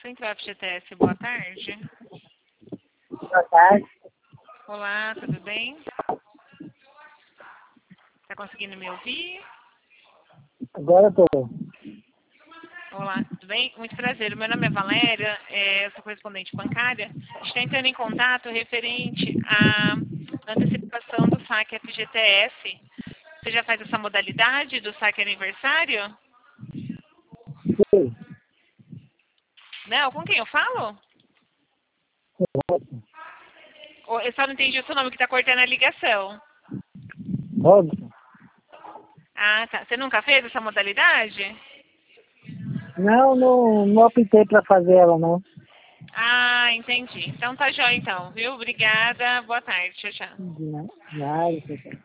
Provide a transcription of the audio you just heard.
Central FGTS, boa tarde. Boa tarde. Olá, tudo bem? Tá conseguindo me ouvir? Agora eu tô. Olá, tudo bem? Muito prazer. O meu nome é Valéria, eu sou correspondente bancária. A gente está entrando em contato referente à antecipação do saque FGTS. Você já faz essa modalidade do saque aniversário? Sim. Não, com quem eu falo? Eu só não entendi o seu nome que está cortando a ligação. Robson? Ah, tá. Você nunca fez essa modalidade? Não optei pra fazer ela, não. Ah, entendi. Então tá jóia então, viu? Obrigada. Boa tarde. Tchau, tchau. Nada,